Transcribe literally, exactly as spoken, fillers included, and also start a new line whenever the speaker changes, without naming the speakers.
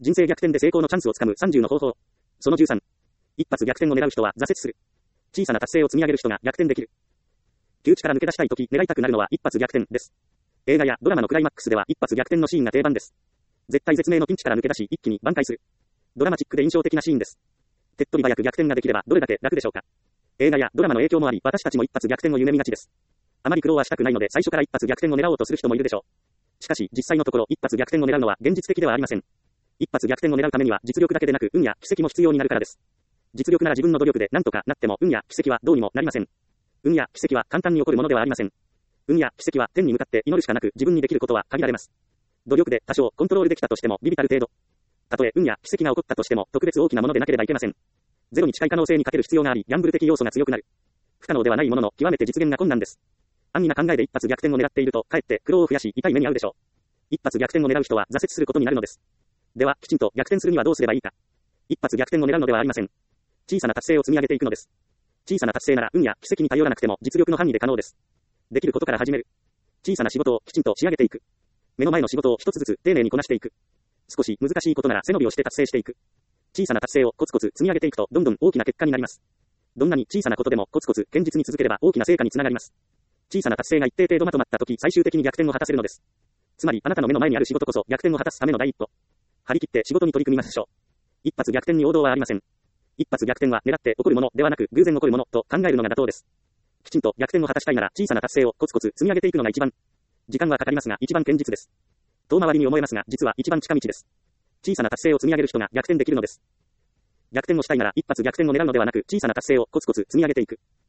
人生逆転で成功のチャンスをつかむさんじゅうの方法。そのじゅうさん。一発逆転を狙う人は挫折する。小さな達成を積み上げる人が逆転できる。窮地から抜け出したいとき狙いたくなるのは一発逆転です。映画やドラマのクライマックスでは一発逆転のシーンが定番です。絶対絶命のピンチから抜け出し一気に挽回する。ドラマチックで印象的なシーンです。手っ取り早く逆転ができればどれだけ楽でしょうか。映画やドラマの影響もあり、私たちも一発逆転を夢見がちです。あまり苦労はしたくないので最初から一発逆転を狙おうとする人もいるでしょう。しかし実際のところ一発逆転を狙うのは現実的ではありません。一発逆転を狙うためには実力だけでなく運や奇跡も必要になるからです。実力なら自分の努力で何とかなっても運や奇跡はどうにもなりません。運や奇跡は簡単に起こるものではありません。運や奇跡は天に向かって祈るしかなく自分にできることは限られます。努力で多少コントロールできたとしても微々たる程度。たとえ運や奇跡が起こったとしても特別大きなものでなければいけません。ゼロに近い可能性にかける必要があり、ギャンブル的要素が強くなる。不可能ではないものの極めて実現が困難です。安易な考えで一発逆転を狙っていると、かえって苦労を増やし痛い目に遭うでしょう。一発逆転を狙う人は挫折することになるのです。では、きちんと逆転するにはどうすればいいか。一発逆転を狙うのではありません。小さな達成を積み上げていくのです。小さな達成なら運や奇跡に頼らなくても実力の範囲で可能です。できることから始める。小さな仕事をきちんと仕上げていく。目の前の仕事を一つずつ丁寧にこなしていく。少し難しいことなら背伸びをして達成していく。小さな達成をコツコツ積み上げていくとどんどん大きな結果になります。どんなに小さなことでもコツコツ堅実に続ければ大きな成果につながります。小さな達成が一定程度まとまった時最終的に逆転を果たせるのです。つまりあなたの目の前にある仕事こそ逆転を果たすための第一歩。張り切って仕事に取り組みましょう。一発逆転に王道はありません。一発逆転は狙って起こるものではなく偶然起こるものと考えるのが妥当です。きちんと逆転を果たしたいなら小さな達成をコツコツ積み上げていくのが一番。時間はかかりますが一番堅実です。遠回りに思えますが実は一番近道です。小さな達成を積み上げる人が逆転できるのです。逆転をしたいなら一発逆転を狙うのではなく小さな達成をコツコツ積み上げていく。